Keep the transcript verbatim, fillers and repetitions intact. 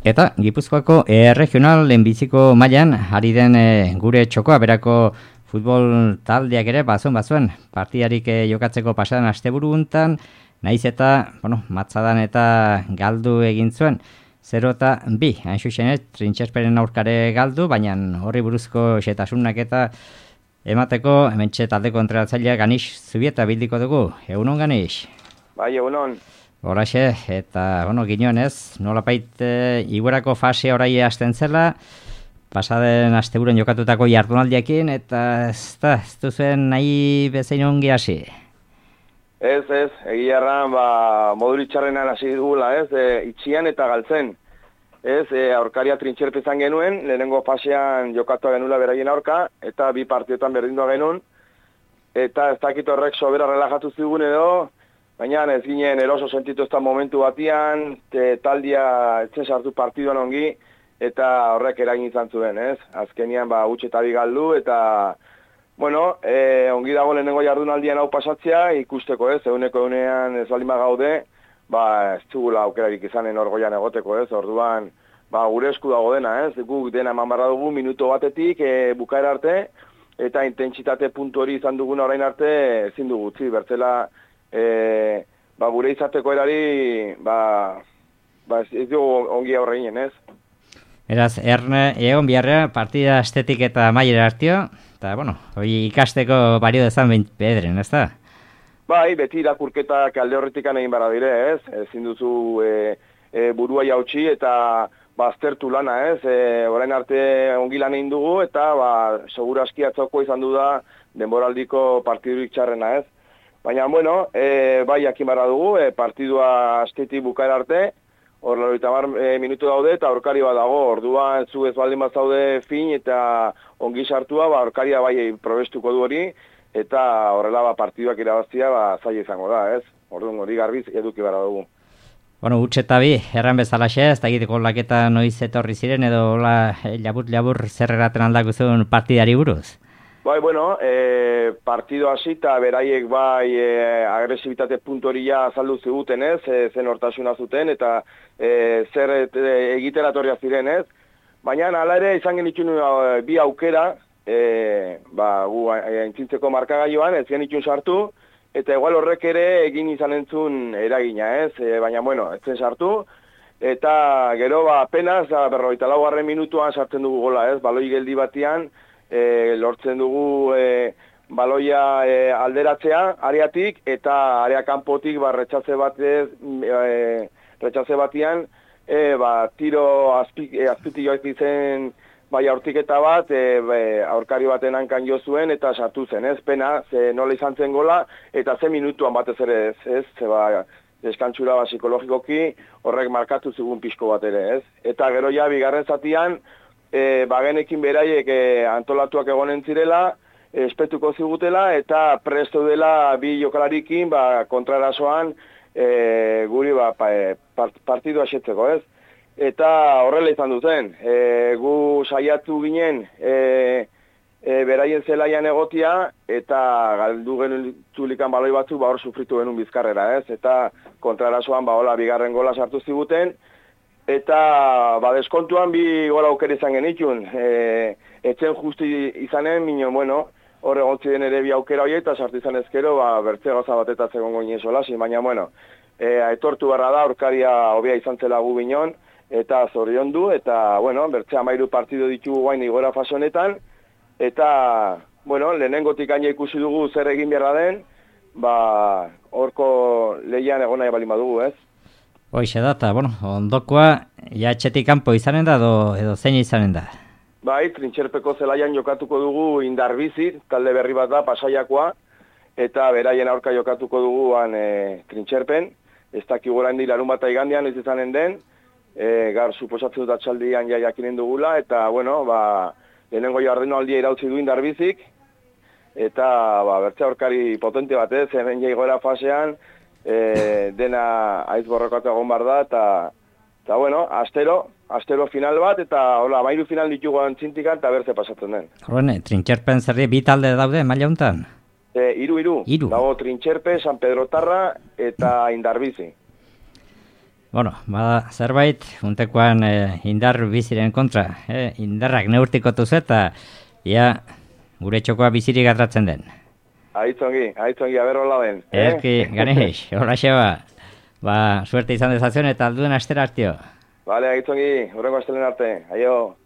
Eta Gipuzkoako e, regional lehenbiziko mailan ari den e, gure txokoa berako futbol taldeak ere bazuen bazuen partidarik e, jokatzeko pasadan asteburu hontan, naiz eta, bueno, matzadan eta galdu egin zuen zero eta bi, hain zuzen, Trintxerperen aurkare galdu, baina horri buruzko xetasunak eta emateko hementxe taldeko entrenatzailea Ganix Zubieta bildiko dugu. Egunon, Ganix? Bai, egunon. Horaxe, eta, bueno, ginoen ez, nolapait e, iguerako fase orai hasten zela, pasaden asteburuan jokatutako jardunaldiekin, eta ez da, ez duzuen nahi bezain ongi hasi. Ez, ez, egia erran, ba, moduritxarrenan hasi dugula, ez, e, itxian eta galtzen. Ez, e, aurkaria Trintxerpe izan genuen, lehenengo fasean jokatu genula beraien aurka, eta bi partiotan berdindua genuen, eta ez dakit horrek sobera relajatu zigun edo, baina ez ginen eroso sentitu ez da momentu batian, te, taldia etzen sartu partiduan ongi, eta horrek eragin izan zuen, ez? Azkenian, ba, utxe eta bigaldu, eta, bueno, e, ongi dago lehenengo jardunaldian hau pasatzea, ikusteko, ez? Eguneko egunean ez balima gaude, ba, ez zugula aukerarik izanen orgoian egoteko, ez? Orduan, ba, gure esku dago dena, ez? Guk dena eman barra dugu minuto batetik, e, bukaera arte, eta intentsitate puntu hori izan duguna orain arte, ezin dugu, zi, bertzela, E, ba, gure izateko erari, ba, ba ez dugu ongi aurre ginen, ez? Eraz, erne, egon biharra, partida estetik eta mailera hartio, eta, bueno, hori ikasteko bario dezan bedren, ez da? Bai, beti irakurketak alde horretik egin barra dire, ez? Ezin duzu e, e, burua jautsi eta baztertu lana, ez? E, orain arte ongi lan egin dugu, eta, ba, segura aski atzoko izan du da denboraldiko partidurik txarrena, ez? Baina, bueno, e, bai jakin barra dugu, e, partidua astetik bukaera arte, hor laurogeita hamar e, minutu daude eta aurkari bat dago, orduan zu ez baldin bat zaude fin eta ongi sartua, ba, aurkaria bai probestuko du hori, eta horrela ba, partiduak irabaztia ba, zaila izango da, ez? Orduan hori garbiz eduki barra dugu. Bueno, utxe eta bi, erran bezalaxe, ez da egiteko laketa noiz etorri ziren, edo hola labur-labur zer erraten aldako zuen partidari buruz? Bai, bueno, e, partido hasi eta beraiek bai e, agresibitate puntu hori ja azaldu ziguten, ez, e, zen hortasuna zuten, eta e, zer e, egitera torria ziren, ez. Baina, hala ere, izan genitxun e, bi aukera, e, ba, gu entzintzeko markagaioan, ez genitxun sartu, eta igual horrek ere egin izan entzun eragina, ez, e, baina, bueno, ez zen sartu, eta gero, ba, apenas, berrogeita laugarren minutuan sartzen dugu gola, ez, baloi geldi batian, E, lortzen dugu e, baloia e, alderatzea areatik eta area kanpotik ba, retxaze batez e, retxaze batian e, ba, tiro azpik, e, azpiti joak izen bai aurtiketa bat e, e, aurkari baten hankan jo zuen eta sartu zen, ez pena, ze nola izan zen gola eta ze minutuan batez ere ez, ez, ze ba, deskantzura ba, psikologikoki horrek markatu zigun pixko bat ere, ez, eta gero ja bigarren zatian E, bagenekin beraiek e, antolatuak egonen zirela, e, espetuko zigutela, eta presto dela bi jokalarikin ba, kontrarasoan e, guri ba, pa, e, part, partidu asetzeko, ez? Eta horrela izan duzen, e, gu saiatu ginen e, e, beraien zelaian egotia, eta galdu genuen baloi batzu ba, hor sufritu genuen bizkarrera, ez? Eta kontrarasoan ba, hola, bigarren gola sartu ziguten, eta ba, deskontuan bi gola aukera izan genitun. E, etzen justi izanen, minio, bueno, hor egontzi den ere bi aukera hori eta sartu izan ezkero, ba, bertze goza batetaz egon goinen solasi, baina, bueno, e, etortu barra da, aurkaria hobea izan zela gu binon, eta zorion du, eta, bueno, bertze amairu partido ditugu guain igora fase honetan, eta, bueno, lehenengotik aina ikusi dugu zer egin beharra den, ba, horko lehian egon nahi balima dugu, ez? Hoixe da, eta, bueno, ondokoa, ja etxetik kanpo izanen da, edo, edo zein izanen da? Bai, Trintxerpeko zelaian jokatuko dugu Indarbizi, talde berri bat da, Pasaiakoa, eta beraien aurka jokatuko dugu han e, Trintxerpen, ez dakik gora handi larun bat aigandean ez izanen den, e, gar suposatzen dut atxaldian ja jakinen dugula, eta, bueno, ba, lehenengo jardeno aldia irautzi du Indarbizik, eta, ba, bertze aurkari potente batez, hemen jaigora fasean, E, dena aiz borrokatu egon bar da, eta, eta bueno, astero, astero final bat, eta hola, amairu final ditugu antzintikan, eta berze pasatzen den. Horren, Trintxerpen zerri bi talde daude, maila honetan? E, iru, iru. Iru. Dago Trintxerpe, San Pedro Tarra, eta Indarbizi. Bueno, bada zerbait, untekoan eh, indar biziren kontra, eh, indarrak neurtikotu eta ia gure txokoa bizirik atratzen den. Aitzongi, aitzongi, aberrola den. Erki, eh? Ganeix, hola xeba, ba, suerte izan dezazion eta alduen astera hartio. Bale, aitzongi, horrengo astelen arte, aio.